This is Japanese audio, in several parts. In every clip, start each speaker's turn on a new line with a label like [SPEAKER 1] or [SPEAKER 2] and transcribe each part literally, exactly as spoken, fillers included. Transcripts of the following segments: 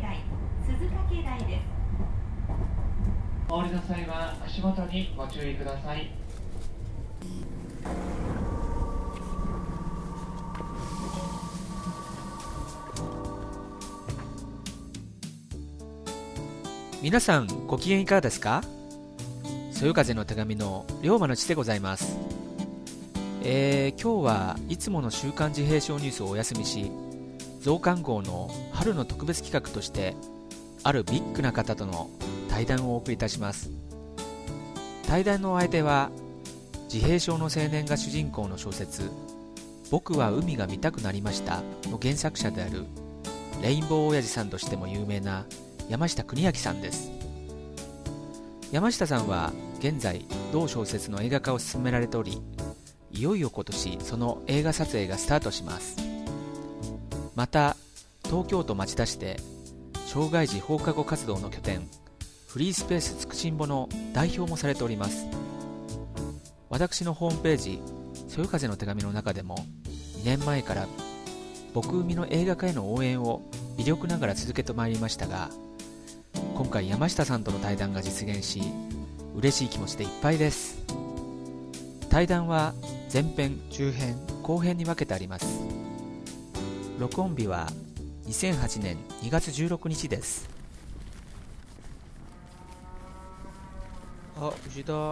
[SPEAKER 1] 台、鈴掛台です。
[SPEAKER 2] お降りの際は足元にご注意ください。
[SPEAKER 3] 皆さんご機嫌いかがですか？そよ風の手紙の龍馬の地でございます。えー、今日はいつもの週刊自閉症ニュースをお休みし、増刊号の春の特別企画としてあるビッグな方との対談をお送りいたします。対談の相手は自閉症の青年が主人公の小説僕は海が見たくなりましたの原作者であるレインボー親父さんとしても有名な山下邦明さんです。山下さんは現在同小説の映画化を進められており、いよいよ今年その映画撮影がスタートします。また東京都町田市で障害児放課後活動の拠点フリースペースつくしんぼの代表もされております。私のホームページそよ風の手紙の中でもにねんまえから僕海の映画化への応援を微力ながら続けてまいりましたが、今回山下さんとの対談が実現し嬉しい気持ちでいっぱいです。対談は前編、中編、後編に分けてあります。録音日はにせんはちねんにがつじゅうろくにちです。あ、牛だ。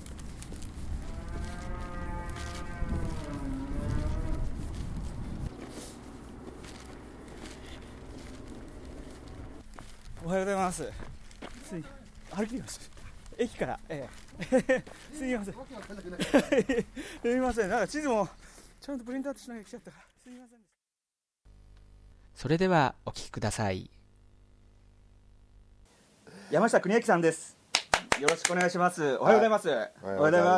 [SPEAKER 4] おはようございます。すい歩きます。駅から、ええ、すみません。すみません。なんか地図もちゃんとプリントアウトしなきゃ来ちゃったから、すみません。
[SPEAKER 3] それではお聞きください。
[SPEAKER 4] 山下邦明さんです。よろしくお願いします。おはようございます。
[SPEAKER 5] はい、おはようございます。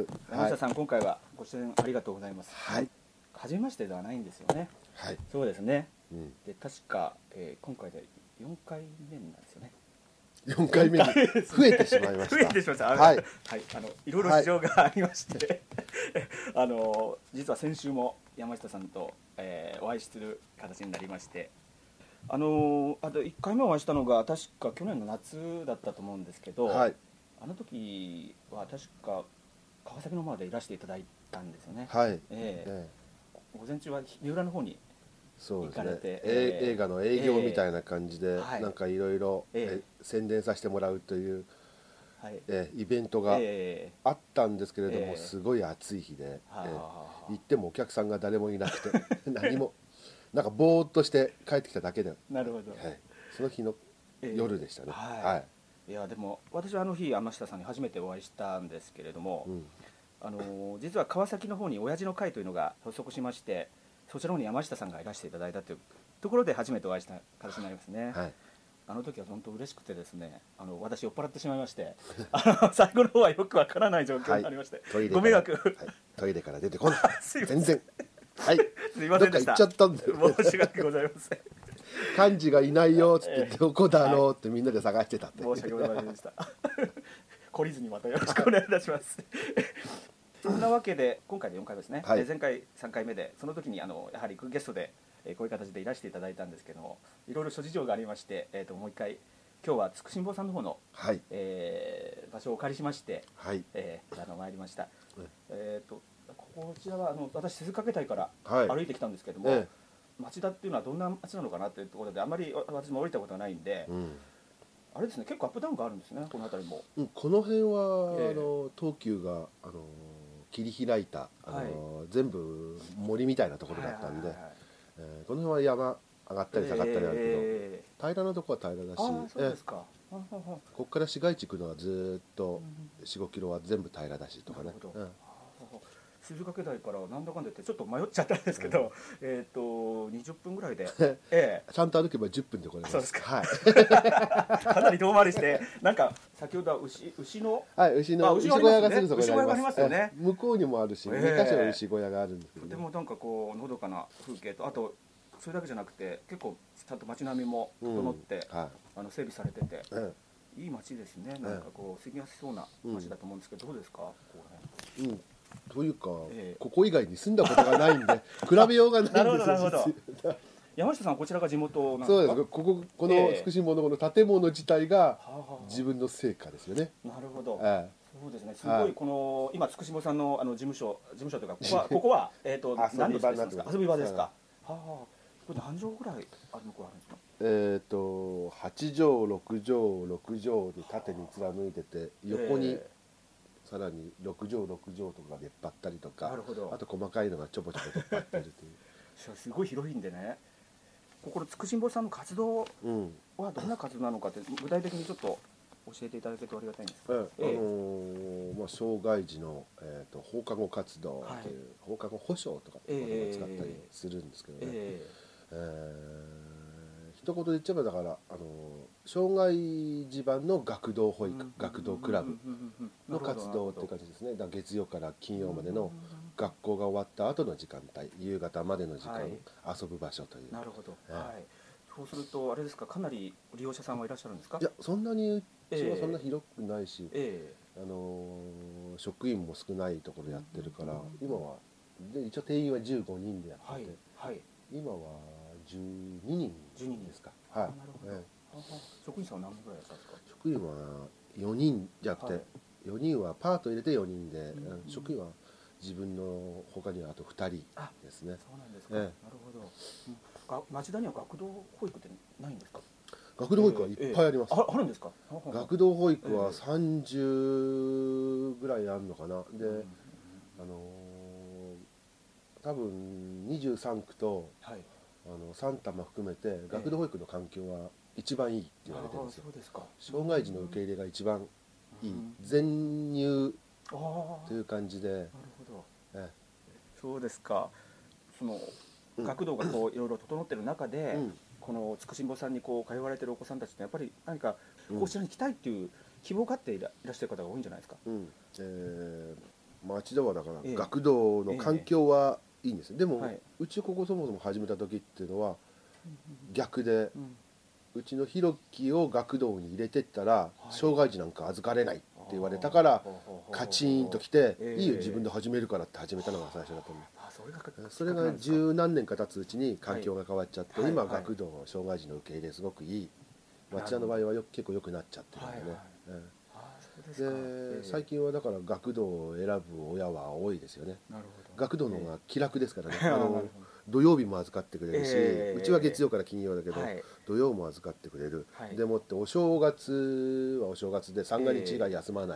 [SPEAKER 4] 山下さん、はい、今回はご出演ありがとうございます。
[SPEAKER 5] はい。
[SPEAKER 4] 初めましてではないんですよね。
[SPEAKER 5] はい。
[SPEAKER 4] そうですね。
[SPEAKER 5] うん、
[SPEAKER 4] で確か、えー、今回でよんかいめなんですよね。
[SPEAKER 5] よんかいめに増えてしまいました。
[SPEAKER 4] 増えてしまいました。はい、はい、あのいろいろ事情がありまして、はい、あの実は先週も山下さんと、えー、お会いする形になりまして、あのあといっかいめお会いしたのが確か去年の夏だったと思うんですけど、はい、あの時は確か川崎の方でいらしていただいたんですよね。
[SPEAKER 5] はい。
[SPEAKER 4] えーえー、午前中は三浦の方に
[SPEAKER 5] そうですね、
[SPEAKER 4] えー、
[SPEAKER 5] 映画の営業みたいな感じで、えー、なんかいろいろ宣伝させてもらうという、はいえー、イベントがあったんですけれども、えー、すごい暑い日で、えー、行ってもお客さんが誰もいなくて何もなんかぼーっとして帰ってきただけで
[SPEAKER 4] なるほど、
[SPEAKER 5] はい、その日の夜でしたね、えーはい
[SPEAKER 4] はい、いやでも私はあの日山下さんに初めてお会いしたんですけれども、うん、あの実は川崎の方に親父の会というのが発足しまして、そちらの方に山下さんがいらしていただいたというところで初めてお会いした形になりますね。はい、あの時は本当嬉しくてですね、あの私酔っ払ってしまいましてあの最後の方はよくわからない状況になりまして、はい、ご迷惑、はい、
[SPEAKER 5] トイレから出てこない全然はい
[SPEAKER 4] すいませんでした。
[SPEAKER 5] どっか行っちゃったんだよ
[SPEAKER 4] 申し訳ございません
[SPEAKER 5] 幹事がいないよって言って、どこだろうってみんなで探してたって、
[SPEAKER 4] 申し訳ございませんでした懲りずにまたよろしくお願いいたしますそんなわけで今回でよんかいですね、はい、前回さんかいめで、その時にあのやはりゲストでこういう形でいらしていただいたんですけども、いろいろ諸事情がありまして、えー、ともう一回今日はつくしんぼうさんの方の、はいえー、場所をお借りしまして、はいえー、あの参りました、うんえー、とこちらはあの私鈴掛台から歩いてきたんですけども、はいえー、町田っていうのはどんな町なのかなというところであまり私も降りたことがないんで、うんあれですね、結構アップダウンがあるんですね、この辺りも。
[SPEAKER 5] うん、この辺は、えー、あの東急があの切り開いたあの、はい、全部森みたいなところだったんで、はいはいはいえー、この辺は山上がったり下がったりあるけど、えー、平らなところは平らだし、
[SPEAKER 4] あそうですか、えー、
[SPEAKER 5] ここから市街地行くのはずっと よん、ごキロは全部平らだしとかね。
[SPEAKER 4] 鈴掛台からなんだかんだ言ってちょっと迷っちゃったんですけど、うん、えっ、ー、とにじゅっぷんぐらいで、
[SPEAKER 5] ええ、ちゃんと歩けばじゅっぷんで来れます。
[SPEAKER 4] そうですか、はい、かなり遠回りしてなんか先ほどは 牛, 牛の、
[SPEAKER 5] はい、牛の牛小屋がすぐそこにあります。
[SPEAKER 4] 牛小屋がありますよね。
[SPEAKER 5] 向こうにもあるし、えー、にかしょ牛小屋があるんですけど、ね、
[SPEAKER 4] でもなんかこうのどかな風景と、あとそれだけじゃなくて結構ちゃんと街並みも整って、うんはい、あの整備されてて、うんいい街ですね。なんかこう住みやすそうな街だと思うんですけど、どうですかここら辺。
[SPEAKER 5] うんというか、えー、ここ以外に住んだことがないんで比べようがないんですよ。
[SPEAKER 4] なるほどなるほど山下さんこちらが地元なんですか？
[SPEAKER 5] そうです。こここのつくしんぼのこの建物自体が自分の成果ですよね。
[SPEAKER 4] なるほど。
[SPEAKER 5] ええ、
[SPEAKER 4] そうですね。すごいこの今つくしんぼさんのあの事務所事務所というかここはここはえっと何ですか？遊び場ですか？はあ。これ何畳ぐらいあるのこあるんですか？
[SPEAKER 5] えっとはちじょうろくじょうろくじょうで縦に貫いてて横にさらにろくじょうろくじょうとか出っ張ったりとか、あと細かいのがちょぼちょぼ出っ張ってるという
[SPEAKER 4] すごい広いんでね。ここのつくしんぼさんの活動はどんな活動なのかって具体的にちょっと教えていただけるとありがたいんですか？
[SPEAKER 5] ええ、あのーまあ、障害児の、えー、と放課後活動という、はい、放課後保障とかっていう言葉を使ったりするんですけどね、えーえー、一言で言っちゃえばだから、あのー、障害児版の学童保育、うん、学童クラブの活動っていう感じですね。だから月曜から金曜までの学校が終わった後の時間帯、夕方までの時間、はい、遊ぶ場所という。
[SPEAKER 4] なるほど、えーはい、そうするとあれですか、かなり利用者さんはいらっしゃるんですか？
[SPEAKER 5] いや、そんなにうちはそんな広くないし、
[SPEAKER 4] え
[SPEAKER 5] ーあのー、職員も少ないところやってるから、今はで一応定員はじゅうごにんでやってて、はいはい、今はじゅうににんですか。はい、なるほど、え
[SPEAKER 4] ー、職員さんは何人ぐらいやったんですか？
[SPEAKER 5] 職員はよにんじゃなくて、はい、よにんはパート入れてよにんで、うん、職員は自分の他にはあとふたりですね。
[SPEAKER 4] そうなんですか、えー、なるほど、うん、町田には学童保育ってないんですか？
[SPEAKER 5] 学童保育はいっぱいあります。
[SPEAKER 4] えーえー、あ, あるんですか？
[SPEAKER 5] 学童保育はさんじゅうぐらいあるのかな。で、うん、あのー、多分にじゅうさんくと、はい、あのさん多摩含めて学童保育の環境は一番いいって言われてるんですよ。
[SPEAKER 4] そうですか。
[SPEAKER 5] 障害児の受け入れが一番いい、うん、全入という感じで。なる
[SPEAKER 4] ほど、ええ、そうですか。その学童がこういろいろ整ってる中で、うん、このつくしんぼさんにこう通われてるお子さんたちってやっぱり何かこちらに来たいっていう希望があっていらっしゃる方が多いんじゃないですか？うん、
[SPEAKER 5] えー、町田はだから、えー、学童の環境はいいんですよ。でも、はい、うちここそもそも始めた時っていうのは逆で、うん、うちのひろきを学童に入れてったら、はい、障害児なんか預かれないって言われたからカチーンときて、えー、いいよ自分で始めるからって始めたのが最初だったんで、それが十何年か経つうちに環境が変わっちゃって、はい、今学童障害児の受け入れすごくいい、町田の場合はよ結構良くなっちゃってるんでね、はいはい、で、えー、最近はだから学童を選ぶ親は多いですよね。なるほど。学童の方が気楽ですからね、えー、あの土曜日も預かってくれるし、えー、うちは月曜から金曜だけど、はい、土曜も預かってくれる、はい、でもってお正月はお正月で三が日以外休まない、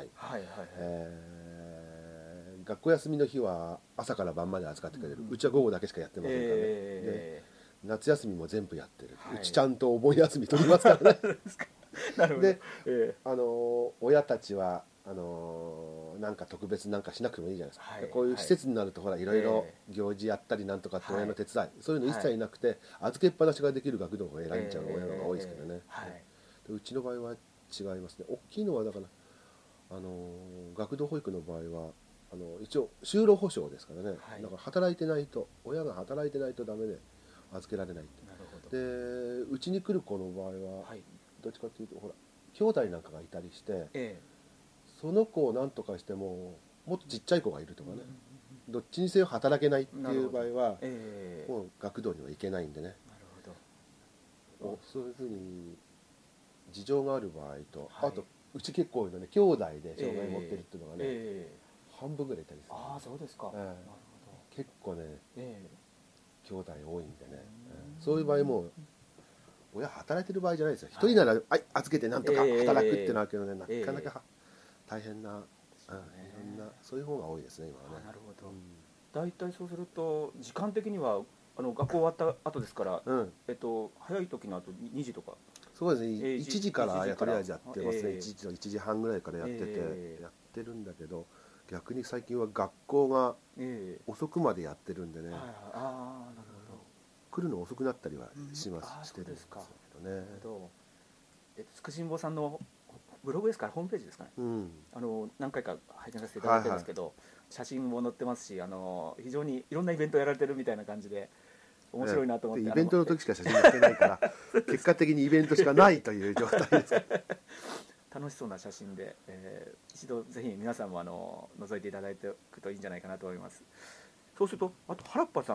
[SPEAKER 5] 学校休みの日は朝から晩まで預かってくれる、うん、うちは午後だけしかやってませんからね、えー、で夏休みも全部やってる、はい、うちちゃんとお盆休み取りますからねなるほど。で、えー、あの親たちはあのなんか特別なんかしなくてもいいじゃないですか、はい、こういう施設になるとほらいろいろ行事やったりなんとかって親の手伝い、はい、そういうの一切なくて、はい、預けっぱなしができる学童を選んじゃう親が多いですけどね、はい、でうちの場合は違いますね。大きいのはだからあの学童保育の場合はあの一応就労保障ですからね、はい、だから働いてないと親が働いてないとダメで預けられないって。なるほど。でうちに来る子の場合は、はい、どっちかというとほら兄弟なんかがいたりして、ええ、その子を何とかしてももっとちっちゃい子がいるとかね、うん、どっちにせよ働けないっていう場合は、ええ、もう学童には行けないんでね。なるほど。そういうふうに事情がある場合と、はい、あとうち結構多いのね兄弟で障害を持ってるっていうのがね、ええ、半分ぐらいいたりする。ああそうですか、ええ、なるほど。結構ね、ええ、兄弟多いんでね、うん、そういう場合も親働いてる場合じゃないですよ。一人なら、はい、預けてなんとか働くってなるけどね、えー、なかなか大変な、えーうん、いろんなそういう方が多いですね今はね。なるほど。大体、うん、そうすると時間的にはあの学校終わった後ですから、うん、えっと早い時の後にじとか。そうですね。えー、いちじからやとりあえずやってますね。えー、いちじといちじはんぐらいからやってて、えー、やってるんだけど、逆に最近は学校が遅くまでやってるんでね。はいはい、ああなるほど。来るの遅くなったりはします、うん、してるんですけどね。えつくしんぼさんのブログですからホームページですかね、うん、あの何回か拝見させていただいてるんですけど、はいはい、写真も載ってますし、あの非常にいろんなイベントやられてるみたいな感じで面白いなと思って、えー、イベントの時しか写真載ってないから結果的にイベントしかないという状態です楽しそうな写真で、えー、一度ぜひ皆さんもあの覗いていただいておくといいんじゃないかなと思います。そうするとあと原っぱさん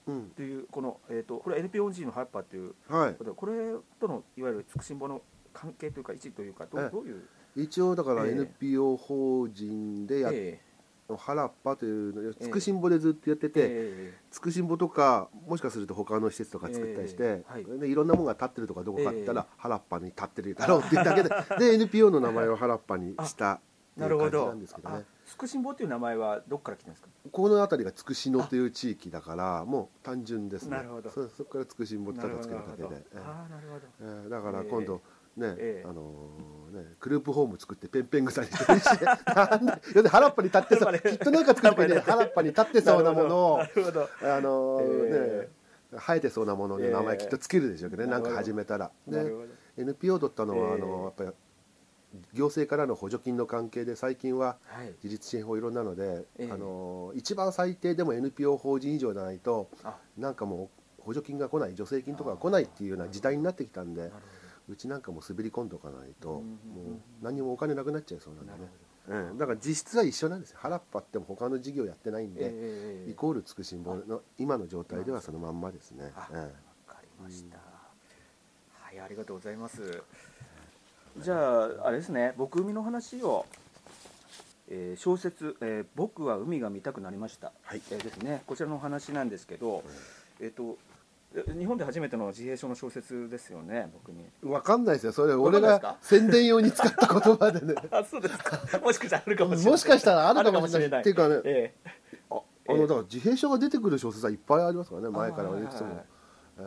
[SPEAKER 4] というこの、えー、とこれ エヌピーオージー のハラッパっていう
[SPEAKER 5] はい、
[SPEAKER 4] これとのいわゆるつくしんぼの関係というか位置というかどう、どういう
[SPEAKER 5] 一応だから エヌピーオー 法人でやっ、えー、ハラッパというつくしんぼでずっとやってて、えー、つくしんぼとかもしかすると他の施設とか作ったりして、えーはい、でいろんなものが立ってるとかどこかあったら、えー、ハラッパに立ってるだろうっていうだけでで エヌピーオー の名前をハラッパにしたっていう感じなんですけどね。
[SPEAKER 4] つくしんぼっていう名前はどこから来てるんですか？
[SPEAKER 5] この辺りがつくし野という地域だからもう単純ですね。
[SPEAKER 4] なるほど。
[SPEAKER 5] そ, そこからつくしんぼってただつけるだけで、
[SPEAKER 4] ああなるほど、
[SPEAKER 5] えー、だから今度ね、えー、あのー、ねグループホーム作ってペンペン草にしてるしなんで原っぱに立ってそうきっとなんか作ってね原っぱに立ってそうなものをあのー、えー、ね生えてそうなもので名前きっとつけるでしょうけどね、えー、なんか始めたらで エヌピーオー 取ったのは、えー、あのやっぱり行政からの補助金の関係で最近は自立支援法いろんなので、はい、あの一番最低でも エヌピーオー 法人以上じゃないとなんかもう補助金が来ない助成金とかが来ないっていうような時代になってきたんでうちなんかも滑り込んでおかないともう何もお金なくなっちゃいそうなんでね、うん、だから実質は一緒なんですよ。原っぱっても他の事業やってないんで、えー、イコールつくしんぼの今の状態ではそのまんまですね。
[SPEAKER 4] わ、うん、かりました、うん、はいありがとうございます。じゃああれですね僕海の話を、えー、小説、えー「僕は海が見たくなりました」はいえー、ですねこちらのお話なんですけど、うん、えっ、ー、と日本で初めての自閉症の小説ですよね。僕に
[SPEAKER 5] 分かんないですよそれ俺が宣伝用に使った言葉でね
[SPEAKER 4] あそうですかもしかしたらあるかもしれない
[SPEAKER 5] もしかしたらあるかもしれないっていうかね、
[SPEAKER 4] え
[SPEAKER 5] ー、ああのだから自閉症が出てくる小説はいっぱいありますからね前からいくつもえ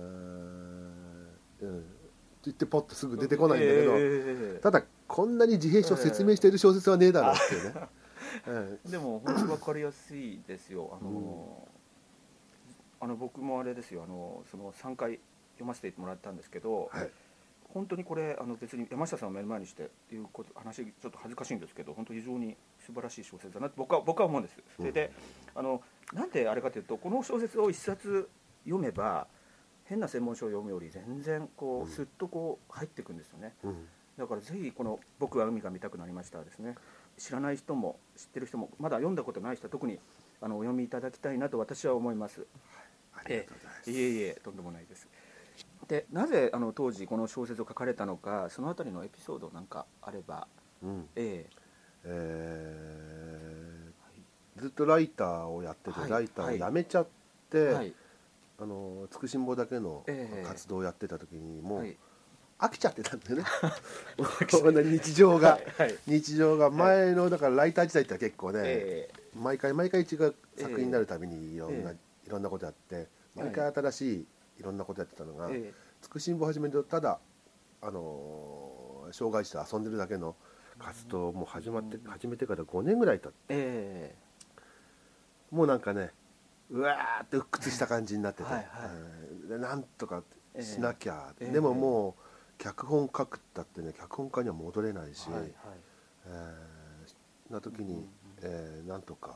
[SPEAKER 5] ーうんって言ってポッとすぐ出てこないんだけど、えー、ただこんなに自閉症を説明している小説はねえだろうっていうね、
[SPEAKER 4] えー、でも本当に分かりやすいですよ。あの、うん、あの僕もあれですよあのそのさんかい読ませてもらったんですけど、はい、本当にこれあの別に山下さんを目の前にしていうこと話ちょっと恥ずかしいんですけど本当に非常に素晴らしい小説だなって僕は僕は思うんです。それで、うん、あのなんであれかというとこの小説を一冊読めば変な専門書を読むより全然こうスッとこう入っていくんですよね、うん、だからぜひこの「僕は海が見たくなりました」ですね知らない人も知ってる人もまだ読んだことない人は特にあのお読みいただきたいなと私は思います、
[SPEAKER 5] はい、ありがとうございます。
[SPEAKER 4] えいえいえとんでもないです。でなぜあの当時この小説を書かれたのかそのあたりのエピソードなんかあれば、うんえー
[SPEAKER 5] えー、ずっとライターをやってて、はい、ライターを辞めちゃって、はいはいあのつくしんぼだけの活動をやってた時にもう飽きちゃってたんだよね、はい、日常が、はい、日常が前のだからライター時代って結構ね、えー、毎回毎回違う作品になるたびにいろんな、えー、いろんなことやって毎回新しいいろんなことやってたのが、えー、つくしんぼ始めるとただあの障害者と遊んでるだけの活動も始まって始めてからごねんぐらい経って、えー、もうなんかねうわーって鬱屈した感じになってて、はいはい、でなんとかしなきゃ、えー、でももう脚本書くったってね脚本家には戻れないし、はいはいえー、な時に、うんうんえー、なんとか、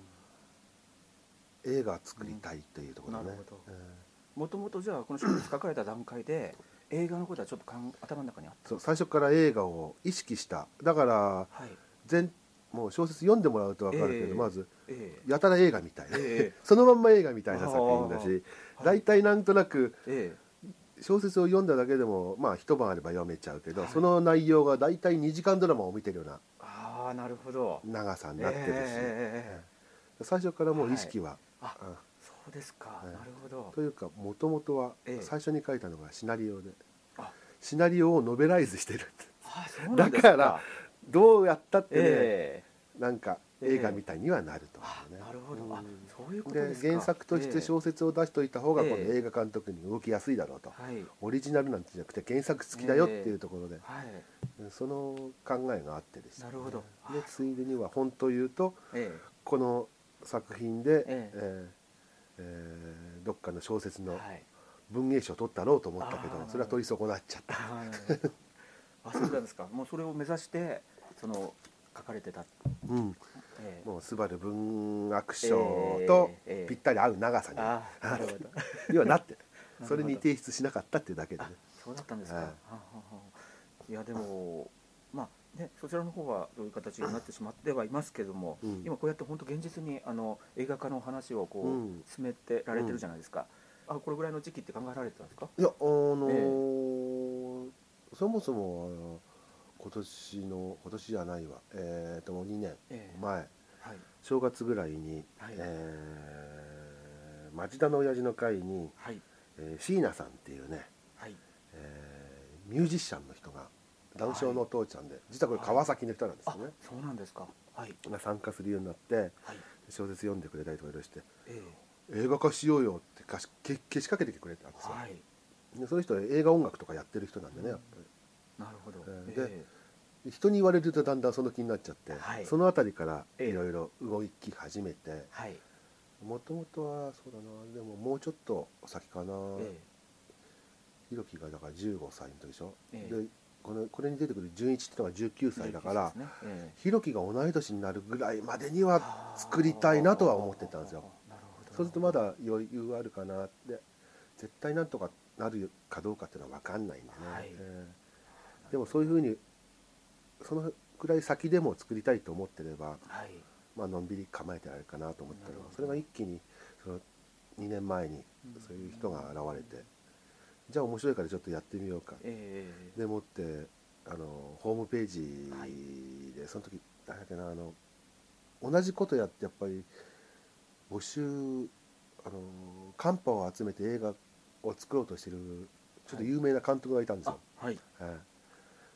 [SPEAKER 5] うん、映画作りたいというところでね。
[SPEAKER 4] もともとじゃあこの小説書かれた段階で映画のことはちょっとかん頭の中にあった。
[SPEAKER 5] そう最初から映画を意識しただから、はい、全もう小説読んでもらうと分かるけど、えー、まず、えー、やたら映画みたいな、えー、そのまんま映画みたいな作品だし大体なんとなく、えー、小説を読んだだけでもまあ一晩あれば読めちゃうけど、はい、その内容が大体にじかんドラマを見てるような
[SPEAKER 4] あなるほど
[SPEAKER 5] 長さになってるし、えー、最初からもう意識は、
[SPEAKER 4] はい、あ、うん、そうですか、えー、なるほど
[SPEAKER 5] というかもともとは最初に書いたのがシナリオで、えー、シナリオをノベライズしてる
[SPEAKER 4] あそうなんですか。
[SPEAKER 5] だからどうやったってね、えー、なんか映画みたいにはなると思うね、
[SPEAKER 4] えー、なるほど、うん、あそういうことですか。
[SPEAKER 5] で原作として小説を出しといた方がこの映画監督に動きやすいだろうと、えー、オリジナルなんてじゃなくて原作付きだよっていうところで、えーはい、その考えがあってですね。
[SPEAKER 4] なるほど。
[SPEAKER 5] でついでには本当言うと、えー、この作品で、えーえーえー、どっかの小説の文芸賞を取ったろうと思ったけど、はい、それは取り損なっちゃった。
[SPEAKER 4] あそうなんですか。もうそれを目指してその書かれてた、
[SPEAKER 5] うんえー、もうスバル文学賞とぴったり合う長さに、えーえー、なるほど要はなってそれに提出しなかったっていうだけでね。
[SPEAKER 4] そうだったんですか、はい、いやでもまあね、そちらの方はどういう形になってしまってはいますけども、うん、今こうやって本当現実にあの映画化の話をこう、うん、進めてられてるじゃないですか、うん、あこれぐらいの時期って考えられてたんですか？
[SPEAKER 5] いや、あのーえー、そもそもあの今年の今年じゃないわ、えー、ともうにねんまえ、えーはい、正月ぐらいに、はい、えー、町田の親父の会に、はい、えー、椎名さんっていうね、はい、えー、ミュージシャンの人が談笑のお父ちゃんで、はい、実はこれ川崎の人なんですよね、はい、
[SPEAKER 4] そうなんですか、はい、
[SPEAKER 5] が参加するようになって、はい、小説読んでくれたりとかいろいろして、えー、映画化しようよってかしけけしかけてくれたんですよ、はい、でその人は映画音楽とかやってる人なんでね、やっぱり、
[SPEAKER 4] なるほど、
[SPEAKER 5] えー、で、えー、人に言われるとだんだんその気になっちゃって、はい、そのあたりからいろいろ動き始めて、もともとはそうだな、でももうちょっと先かな、えー、ひろきがだからじゅうごさいの時でしょ、えー、でこのこれに出てくる純一ってのがじゅうきゅうさいだから、ねえー、ひろきが同い年になるぐらいまでには作りたいなとは思ってたんですよ。そうするとまだ余裕あるかなって、絶対なんとかなるかどうかっていうのは分かんないんでね、はい、えー、でもそういうふうにそのくらい先でも作りたいと思ってれば、はい、まあのんびり構えてられるかなと思ったら、それが一気にそのにねんまえにそういう人が現れて、じゃあ面白いからちょっとやってみようか、えー、でもってあのホームページで、はい、その時誰だっけな、あの同じことやってやっぱり募集、あのカンパを集めて映画を作ろうとしてるちょっと有名な監督がいたんですよ、はいはい、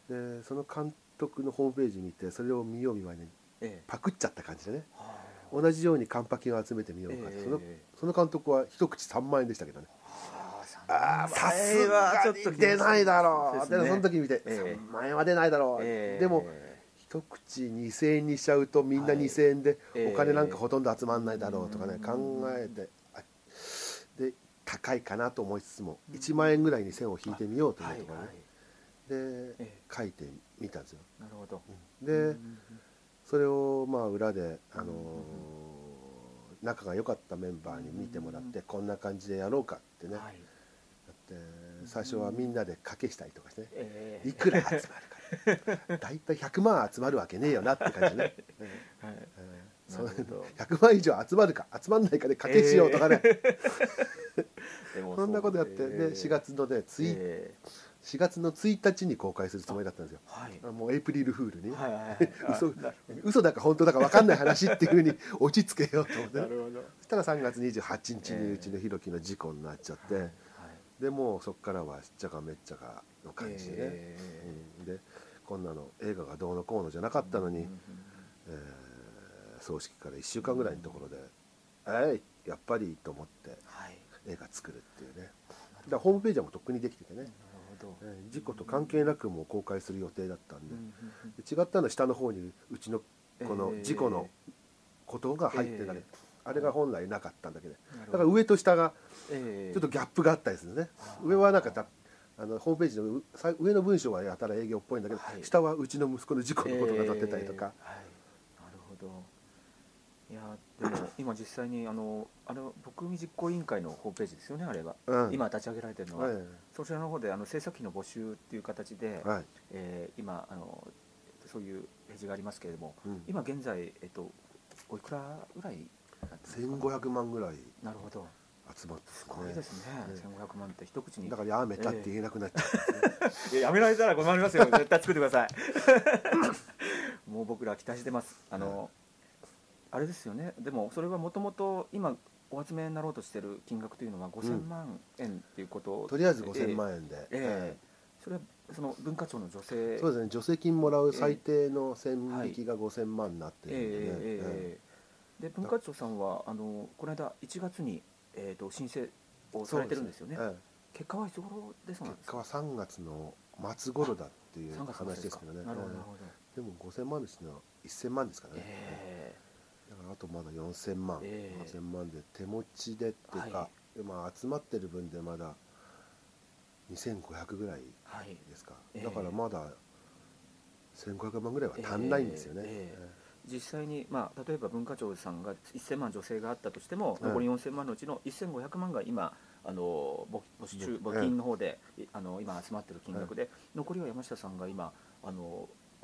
[SPEAKER 5] でその監督のホームページ見て、それを見よう見まねに、えー、パクっちゃった感じでね、同じようにカンパ金を集めてみようかって、えー、そのその監督は一口さんまんえんでしたけどね、ああさすがに出ないだろう、で、ね、その時見て、えー、さんまんえんは出ないだろう、えー、でも一口にせんえんにしちゃうとみんなにせんえんでお金なんかほとんど集まんないだろうとかね、考えて、で高いかなと思いつつもいちまんえんぐらいに線を引いてみようというところね、で書いてみたんですよ。
[SPEAKER 4] なるほど。
[SPEAKER 5] でそれをまあ裏であの仲が良かったメンバーに見てもらって、こんな感じでやろうかってね、で最初はみんなで賭けしたりとかしてね、えー、いくら集まるかだいたいひゃくまん集まるわけねえよなって感じね、はい、えー、そうひゃくまん以上集まるか集まんないかで賭けしようとかね、えー、そんなことやって、えー、でしがつのねつい、えー、しがつのついたちに公開するつもりだったんですよ、はい、もうエイプリルフールに、はいはいはい、嘘, 嘘だか本当だか分かんない話っていうふうに落ち着けようと思って、なるほど。そしたらさんがつにじゅうはちにちにうちのひろきの事故になっちゃって、えーはい、でもうそこからはしっちゃかめっちゃかの感じでね、えーうん、でこんなの映画がどうのこうのじゃなかったのに、うんうんうん、えー、葬式からいっしゅうかんぐらいのところで、うん、えー、やっぱりと思って映画作るっていうね、だからホームページはもうとっくにできててね、えー、事故と関係なくもう公開する予定だったんで、うんうんうん、で違ったのは下の方にうちのこの事故のことが入ってたり、えー、あれが本来なかったんだけど、だから上と下がちょっとギャップがあったりするね、上はなんかたあのホームページの上の文章はやたら営業っぽいんだけど、はい、下はうちの息子の事故のことが載ってたりとか、
[SPEAKER 4] えーはい、なるほど。いやでも今実際にあのあの僕実行委員会のホームページですよね、あれが、うん、今立ち上げられてるのは、はい、そちらの方であの制作費の募集っていう形で、はい、えー、今あのそういうページがありますけれども、うん、今現在、えっと、おいくらぐらい
[SPEAKER 5] せんごひゃくまんぐらい。
[SPEAKER 4] なるほど、
[SPEAKER 5] 集まって、
[SPEAKER 4] すごいですね、うん、せんごひゃくまんって一口に、
[SPEAKER 5] だからやめたって言えなくなっちゃう、
[SPEAKER 4] えー、いややめられたら困りますよ絶対作ってくださいもう僕ら期待してます。あの、うん、あれですよね、でもそれはもともと今お集めになろうとしてる金額というのはごせんまんえんっていうことを、
[SPEAKER 5] うん、とりあえずごせんまんえんで、えー
[SPEAKER 4] えー、それはその文化庁の助成、
[SPEAKER 5] そうですね、助成金もらう最低の線引きがごせんまんになってるんでね、えーえーえ
[SPEAKER 4] ー、で文化庁さんはあのこの間いちがつに、えー、と申請をされてるんですよね。ええ、結果はいつ頃ですか？
[SPEAKER 5] 結果はさんがつの末頃だっていう話ですけどね。なるほど、なるほど。でもごせんまんですのはいっせんまんですからね。えー、だからあとまだよんせんまん、えー、よんせんまんで手持ちでっていうか、はい、まあ集まってる分でまだにせんごひゃくぐらいですか。はい、だからまだせんごひゃくまんぐらいは足んないんですよね。えーえーえー
[SPEAKER 4] 実際に、まあ、例えば文化庁さんがいっせんまん助成があったとしても、残りよんせんまんのうちのせんごひゃくまんが今あの 募, 募集募金の方で、あの今集まっている金額で、残りは山下さんが今あの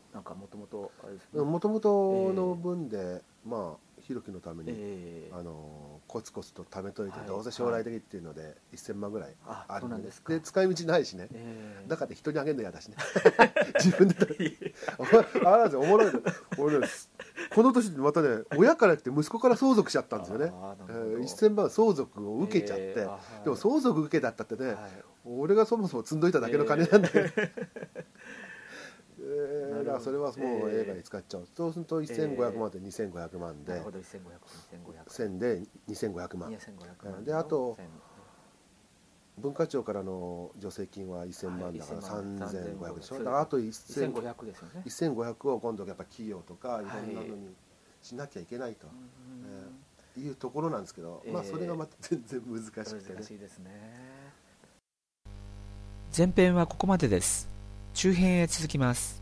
[SPEAKER 4] なんかもともとあれです
[SPEAKER 5] ね、もともとの分で、えー、まあひろきのために、えー、あのコツコツと貯めといて、はい、どうせ将来的っていうので、はい、せんまんぐらいあるんで、で使い道ないしね、えー、だから人にあげるの嫌だしね自分であらおもろいの俺ですこの年でまたね親から来て息子から相続しちゃったんですよね、えー、せんまん相続を受けちゃって、えーはい、でも相続受けだったってね、はい、俺がそもそも積んどいただけの金なんで、えーえー、だからそれはもう映画に使っちゃう、えー、そうするとせんごひゃくまんでにせんごひゃくまんで、せんでにせんごひゃくまんで、あと文化庁からの助成金はせんまんだからさんぜんごひゃくでしょ、だからあとせんごひゃくですよね、せんごひゃくを今度やっぱ企業とかいろんなのにしなきゃいけないと、えー、いうところなんですけど、まあそれがまた全然難しくて、ね、
[SPEAKER 4] 難しいですね。
[SPEAKER 3] 前編はここまでです。中編へ続きます。